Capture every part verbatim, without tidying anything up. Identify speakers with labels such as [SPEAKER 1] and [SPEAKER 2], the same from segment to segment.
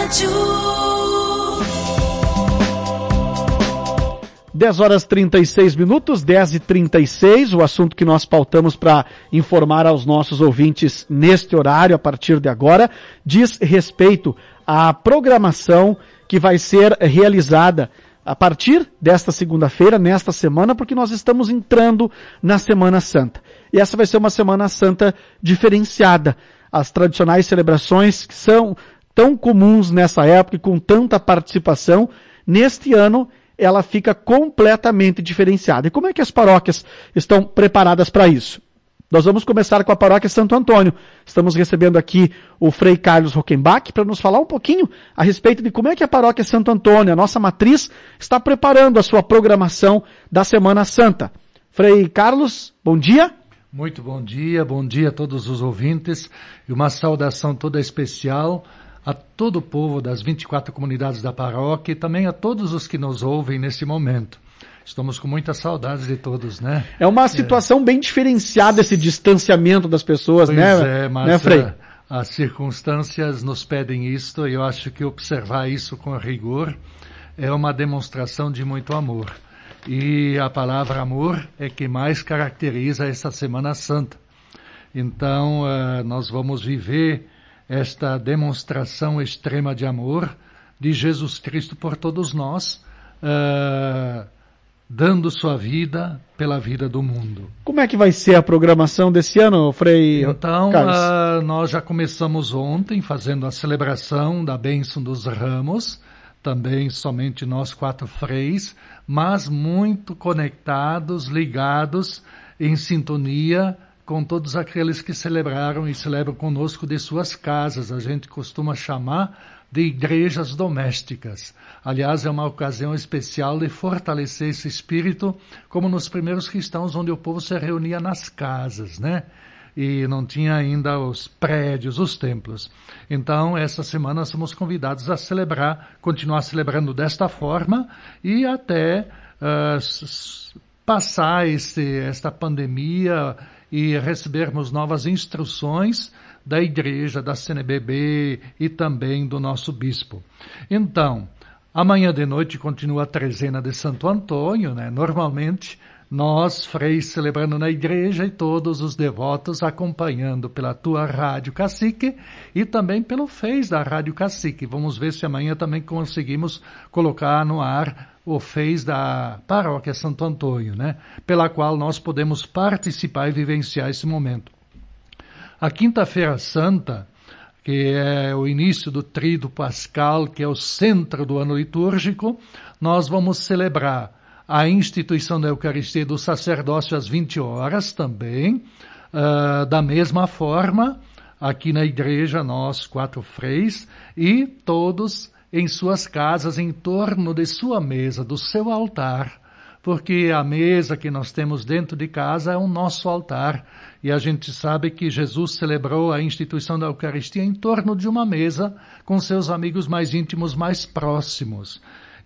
[SPEAKER 1] Rádio.
[SPEAKER 2] dez horas e trinta e seis minutos, dez e trinta e seis, o assunto que nós pautamos para informar aos nossos ouvintes neste horário, a partir de agora, diz respeito à programação que vai ser realizada a partir desta segunda-feira, nesta semana, porque nós estamos entrando na Semana Santa. E essa vai ser uma Semana Santa diferenciada. As tradicionais celebrações que são tão comuns nessa época e com tanta participação, neste ano ela fica completamente diferenciada. E como é que as paróquias estão preparadas para isso? Nós vamos começar com a paróquia Santo Antônio. Estamos recebendo aqui o Frei Carlos Rockenbach para nos falar um pouquinho a respeito de como é que a paróquia Santo Antônio, a nossa matriz, está preparando a sua programação da Semana Santa. Frei Carlos, bom dia.
[SPEAKER 3] Muito bom dia, bom dia a todos os ouvintes e uma saudação toda especial a todo o povo das vinte e quatro comunidades da paróquia e também a todos os que nos ouvem nesse momento. Estamos com muitas saudades de todos, né?
[SPEAKER 2] É uma situação é. bem diferenciada esse distanciamento das pessoas,
[SPEAKER 3] pois
[SPEAKER 2] né?
[SPEAKER 3] É, mas
[SPEAKER 2] né, Frei?
[SPEAKER 3] A, as circunstâncias nos pedem isto e eu acho que observar isso com rigor é uma demonstração de muito amor. E a palavra amor é que mais caracteriza essa Semana Santa. Então, uh, nós vamos viver esta demonstração extrema de amor de Jesus Cristo por todos nós, uh, dando sua vida pela vida do mundo.
[SPEAKER 2] Como é que vai ser a programação desse ano, Frei
[SPEAKER 3] Então,
[SPEAKER 2] Carlos?
[SPEAKER 3] Uh, nós já começamos ontem fazendo a celebração da bênção dos ramos, também somente nós quatro freis, mas muito conectados, ligados, em sintonia com todos aqueles que celebraram e celebram conosco de suas casas. A gente costuma chamar de igrejas domésticas. Aliás, é uma ocasião especial de fortalecer esse espírito, como nos primeiros cristãos, onde o povo se reunia nas casas, né? E não tinha ainda os prédios, os templos. Então, essa semana somos convidados a celebrar, continuar celebrando desta forma e até uh, passar esse, esta pandemia e recebermos novas instruções da igreja, da C N B B e também do nosso bispo. Então, amanhã de noite continua a trezena de Santo Antônio, né? Normalmente, nós, freis, celebrando na igreja e todos os devotos acompanhando pela tua Rádio Cacique e também pelo Face da Rádio Cacique. Vamos ver se amanhã também conseguimos colocar no ar o Face da Paróquia Santo Antônio, né? Pela qual nós podemos participar e vivenciar esse momento. A Quinta-feira Santa, que é o início do Tríduo Pascal, que é o centro do ano litúrgico, nós vamos celebrar a instituição da Eucaristia e do sacerdócio às vinte horas também. Uh, da mesma forma, aqui na igreja, nós, quatro freis, e todos em suas casas, em torno de sua mesa, do seu altar, porque a mesa que nós temos dentro de casa é o nosso altar, e a gente sabe que Jesus celebrou a instituição da Eucaristia em torno de uma mesa com seus amigos mais íntimos, mais próximos.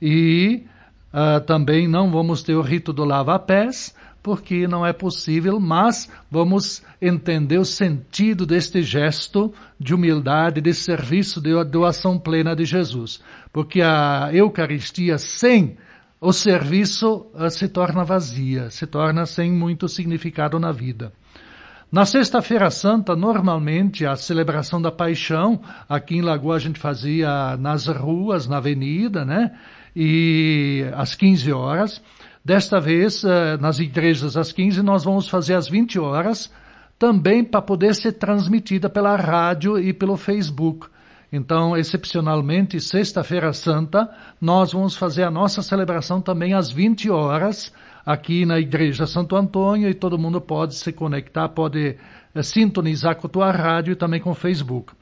[SPEAKER 3] E Uh, também não vamos ter o rito do lava-pés, porque não é possível, mas vamos entender o sentido deste gesto de humildade, de serviço, de doação plena de Jesus. Porque a Eucaristia sem o serviço uh, se torna vazia, se torna sem muito significado na vida. Na Sexta-feira Santa, normalmente, a celebração da Paixão, aqui em Lagoa a gente fazia nas ruas, na avenida, né? E às quinze horas. Desta vez, nas igrejas às quinze, nós vamos fazer às vinte horas, também para poder ser transmitida pela rádio e pelo Facebook. Então, excepcionalmente, Sexta-feira Santa, nós vamos fazer a nossa celebração também às vinte horas, aqui na Igreja Santo Antônio, e todo mundo pode se conectar, pode eh, sintonizar com a tua rádio e também com o Facebook.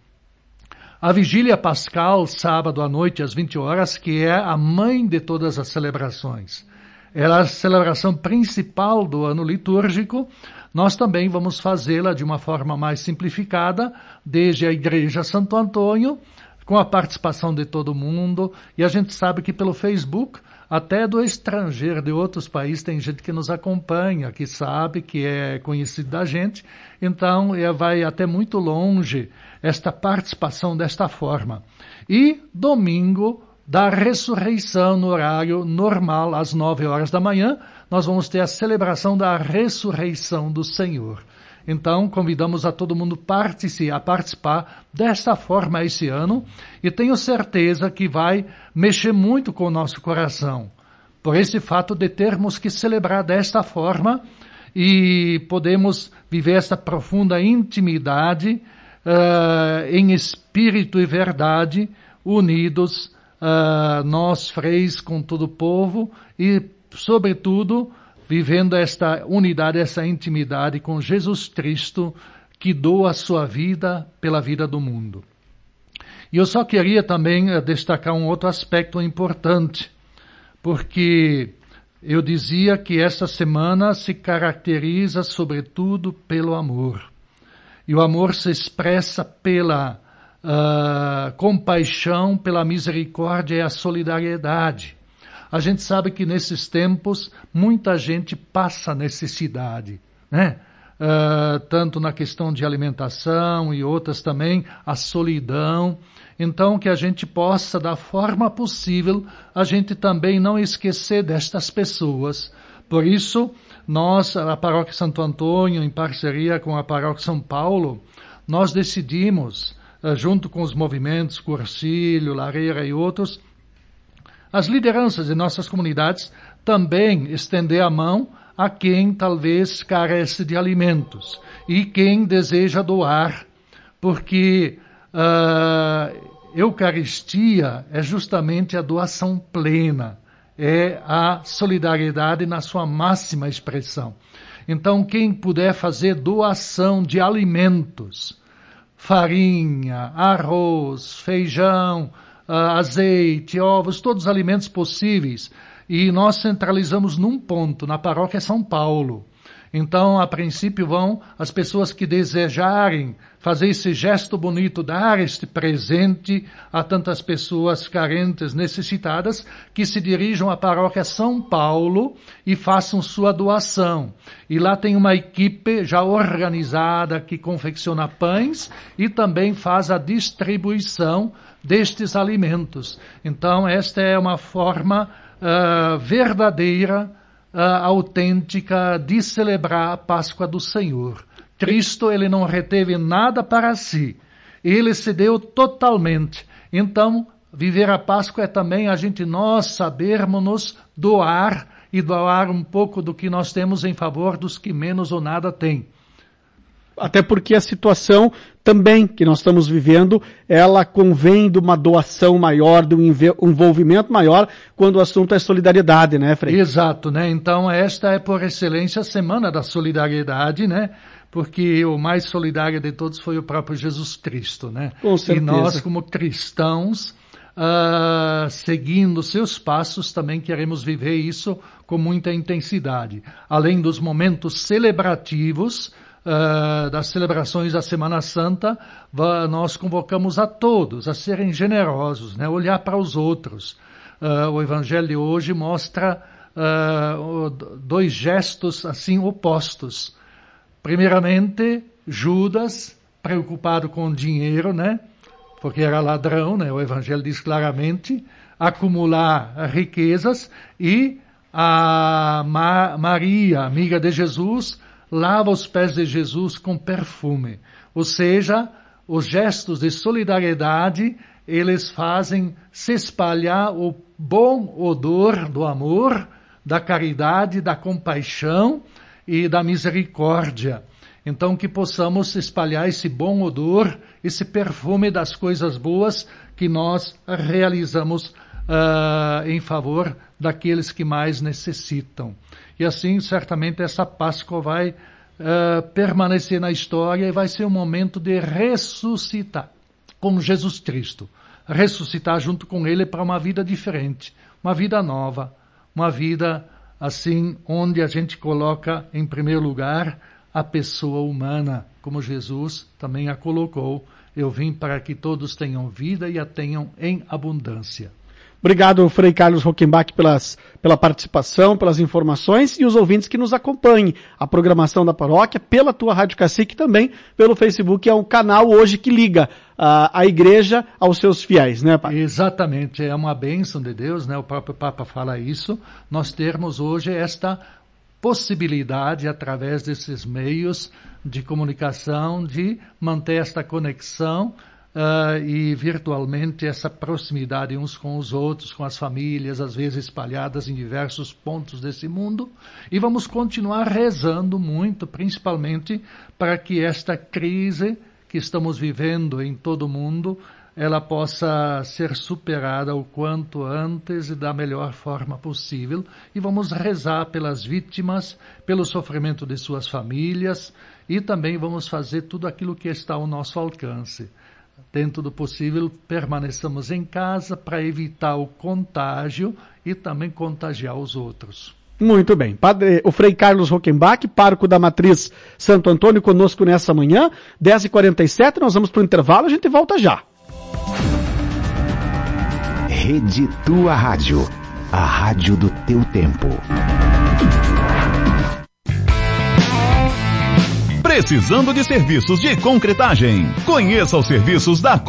[SPEAKER 3] A Vigília Pascal, sábado à noite, às vinte horas, que é a mãe de todas as celebrações. Ela é a celebração principal do ano litúrgico. Nós também vamos fazê-la de uma forma mais simplificada, desde a Igreja Santo Antônio, com a participação de todo mundo. E a gente sabe que pelo Facebook até do estrangeiro, de outros países, tem gente que nos acompanha, que sabe, que é conhecido da gente, então é, vai até muito longe esta participação desta forma. E domingo, da ressurreição no horário normal, às nove horas da manhã, nós vamos ter a celebração da ressurreição do Senhor. Então, convidamos a todo mundo a participar desta forma esse ano e tenho certeza que vai mexer muito com o nosso coração, por esse fato de termos que celebrar desta forma e podemos viver essa profunda intimidade uh, em espírito e verdade, unidos, uh, nós freis com todo o povo e, sobretudo, vivendo esta unidade, essa intimidade com Jesus Cristo, que doa a sua vida pela vida do mundo. E eu só queria também destacar um outro aspecto importante, porque eu dizia que essa semana se caracteriza sobretudo pelo amor. E o amor se expressa pela uh, compaixão, pela misericórdia e a solidariedade. A gente sabe que nesses tempos muita gente passa necessidade, né? Uh, tanto na questão de alimentação e outras também, a solidão. Então que a gente possa, da forma possível, a gente também não esquecer destas pessoas. Por isso, nós, a Paróquia Santo Antônio, em parceria com a Paróquia São Paulo, nós decidimos, uh, junto com os movimentos Cursilho, Lareira e outros, as lideranças de nossas comunidades também estender a mão a quem talvez carece de alimentos e quem deseja doar, porque a uh, Eucaristia é justamente a doação plena, é a solidariedade na sua máxima expressão. Então, quem puder fazer doação de alimentos, farinha, arroz, feijão, Uh, azeite, ovos, todos os alimentos possíveis. E nós centralizamos num ponto, na Paróquia São Paulo. Então, a princípio, vão as pessoas que desejarem fazer esse gesto bonito, dar este presente a tantas pessoas carentes, necessitadas, que se dirijam à Paróquia São Paulo e façam sua doação. E lá tem uma equipe já organizada que confecciona pães e também faz a distribuição destes alimentos. Então, esta é uma forma uh, verdadeira, uh, autêntica de celebrar a Páscoa do Senhor. Cristo, ele não reteve nada para si. Ele se deu totalmente. Então, viver a Páscoa é também a gente, nós sabermos nos doar e doar um pouco do que nós temos em favor dos que menos ou nada têm.
[SPEAKER 2] Até porque a situação também que nós estamos vivendo, ela convém de uma doação maior, de um envolvimento maior, quando o assunto é solidariedade, né, Frei?
[SPEAKER 3] Exato, né? Então esta é por excelência a Semana da Solidariedade, né? Porque o mais solidário de todos foi o próprio Jesus Cristo, né?
[SPEAKER 2] Com certeza.
[SPEAKER 3] E nós, como cristãos, uh, seguindo seus passos, também queremos viver isso com muita intensidade. Além dos momentos celebrativos, Uh, das celebrações da Semana Santa, nós convocamos a todos a serem generosos, né? Olhar para os outros. Uh, o Evangelho de hoje mostra uh, dois gestos assim opostos. Primeiramente, Judas, preocupado com o dinheiro, né? Porque era ladrão, né? O Evangelho diz claramente, acumular riquezas, e a Ma- Maria, amiga de Jesus, lava os pés de Jesus com perfume. Ou seja, os gestos de solidariedade, eles fazem se espalhar o bom odor do amor, da caridade, da compaixão e da misericórdia. Então, que possamos espalhar esse bom odor, esse perfume das coisas boas que nós realizamos uh, em favor daqueles que mais necessitam. E assim, certamente, essa Páscoa vai uh, permanecer na história e vai ser um momento de ressuscitar com Jesus Cristo. Ressuscitar junto com Ele para uma vida diferente, uma vida nova, uma vida, assim, onde a gente coloca, em primeiro lugar, a pessoa humana, como Jesus também a colocou. Eu vim para que todos tenham vida e a tenham em abundância.
[SPEAKER 2] Obrigado, Frei Carlos Rockenbach, pelas, pela participação, pelas informações, e os ouvintes que nos acompanhem a programação da paróquia pela tua Rádio Cacique, também pelo Facebook, é um canal hoje que liga uh, a igreja aos seus fiéis, né, Pai?
[SPEAKER 3] Exatamente, é uma bênção de Deus, né? O próprio Papa fala isso, nós termos hoje esta possibilidade, através desses meios de comunicação, de manter esta conexão Uh, e virtualmente essa proximidade uns com os outros, com as famílias, às vezes espalhadas em diversos pontos desse mundo, e vamos continuar rezando muito, principalmente para que esta crise que estamos vivendo em todo o mundo, ela possa ser superada o quanto antes e da melhor forma possível, e vamos rezar pelas vítimas, pelo sofrimento de suas famílias, e também vamos fazer tudo aquilo que está ao nosso alcance. Dentro do possível, permaneçamos em casa para evitar o contágio e também contagiar os outros.
[SPEAKER 2] Muito bem. Padre, o Frei Carlos Rockenbach, pároco da Matriz Santo Antônio, conosco nessa manhã, dez e quarenta e sete, nós vamos para o intervalo, a gente volta já.
[SPEAKER 1] Rede Tua Rádio, a rádio do teu tempo.
[SPEAKER 4] Precisando de serviços de concretagem? Conheça os serviços da